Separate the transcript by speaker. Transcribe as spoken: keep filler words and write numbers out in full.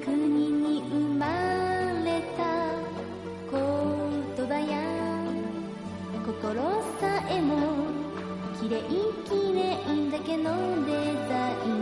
Speaker 1: 国に生まれた言葉や心さえもきれいきれいだけのデザイン